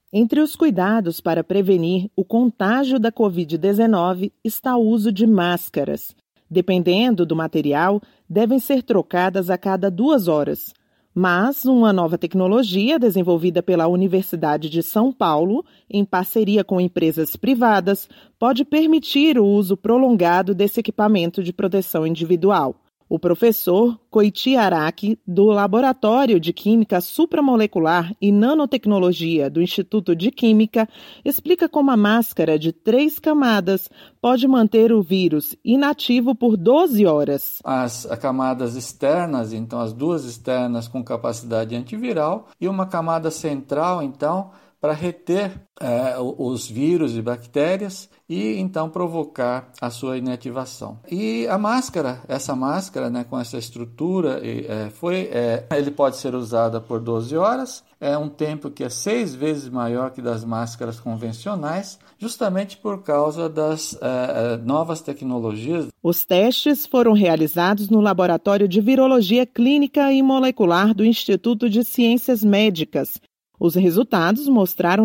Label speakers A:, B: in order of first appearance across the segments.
A: Entre os cuidados para prevenir o contágio da Covid-19 está o uso de máscaras. Dependendo do material, devem ser trocadas a cada 2 horas. Mas uma nova tecnologia desenvolvida pela Universidade de São Paulo, em parceria com empresas privadas, pode permitir o uso prolongado desse equipamento de proteção individual. O professor Coiti Araki, do Laboratório de Química Supramolecular e Nanotecnologia do Instituto de Química, explica como a máscara de 3 camadas pode manter o vírus inativo por 12 horas.
B: As camadas externas, então as 2 externas com capacidade antiviral e uma camada central, então, para reter os vírus e bactérias e então provocar a sua inativação. E a máscara, essa máscara, né, com essa estrutura, ele pode ser usada por 12 horas, é um tempo que é 6 vezes maior que das máscaras convencionais, justamente por causa das novas tecnologias.
A: Os testes foram realizados no Laboratório de Virologia Clínica e Molecular do Instituto de Ciências Médicas. Os resultados mostraram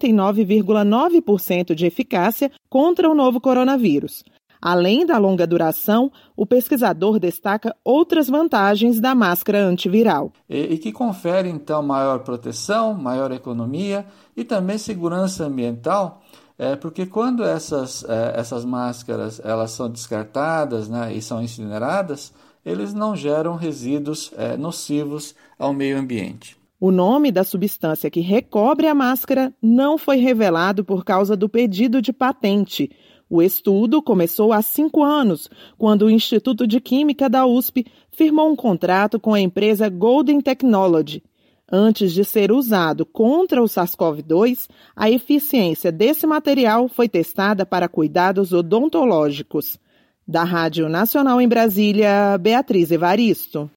A: 99,9% de eficácia contra o novo coronavírus. Além da longa duração, o pesquisador destaca outras vantagens da máscara antiviral.
B: E que confere, então, maior proteção, maior economia e também segurança ambiental, porque quando essas máscaras elas são descartadas, né, e são incineradas, eles não geram resíduos nocivos ao meio ambiente.
A: O nome da substância que recobre a máscara não foi revelado por causa do pedido de patente. O estudo começou há 5 anos, quando o Instituto de Química da USP firmou um contrato com a empresa Golden Technology. Antes de ser usado contra o SARS-CoV-2, a eficiência desse material foi testada para cuidados odontológicos. Da Rádio Nacional em Brasília, Beatriz Evaristo.